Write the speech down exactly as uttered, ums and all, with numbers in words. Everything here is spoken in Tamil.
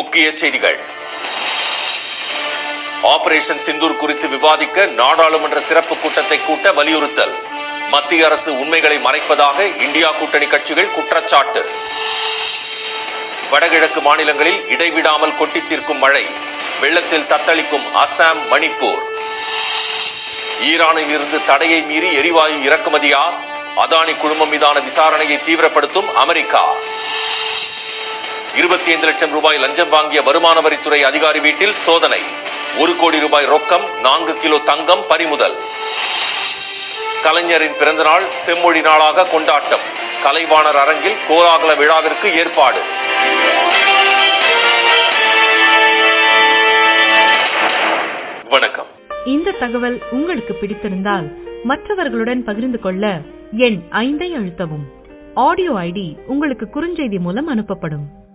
முக்கிய செய்திகள். ஆபரேஷன் சிந்தூர் குறித்து விவாதிக்க நாடாளுமன்ற சிறப்பு கூட்டத்தை கூட்ட வலியுறுத்தல். மத்திய அரசு உண்மைகளை மறைப்பதாக இந்தியா கூட்டணி கட்சிகள் குற்றச்சாட்டு. வடகிழக்கு மாநிலங்களில் இடைவிடாமல் கொட்டி தீர்க்கும் மழை. வெள்ளத்தில் தத்தளிக்கும் அசாம், மணிப்பூர். ஈரானில் இருந்து தடையை மீறி எரிவாயு இறக்குமதியா? அதானி குழுமம் மீதான விசாரணையை தீவிரப்படுத்தும் அமெரிக்கா. இருபத்தி ஐந்து லட்சம் ரூபாய் லஞ்சம் வாங்கிய வருமான வரித்துறை அதிகாரி வீட்டில் சோதனை. ஒரு கோடி ரூபாய் ரொக்கம், நான்கு கிலோ தங்கம் பறிமுதல். கலைஞரின் பிறந்தநாள் செம்மொழி நாளாக கொண்டாட்டம். கலைவாணர் அரங்கில் கோலாகல விழாவிற்கு ஏற்பாடு. வணக்கம். இந்த தகவல் உங்களுக்கு பிடித்திருந்தால் மற்றவர்களுடன் பகிர்ந்து கொள்ள எண் ஐந்தை அழுத்தவும். ஆடியோ ஐடி உங்களுக்கு குறுஞ்செய்தி மூலம் அனுப்பப்படும்.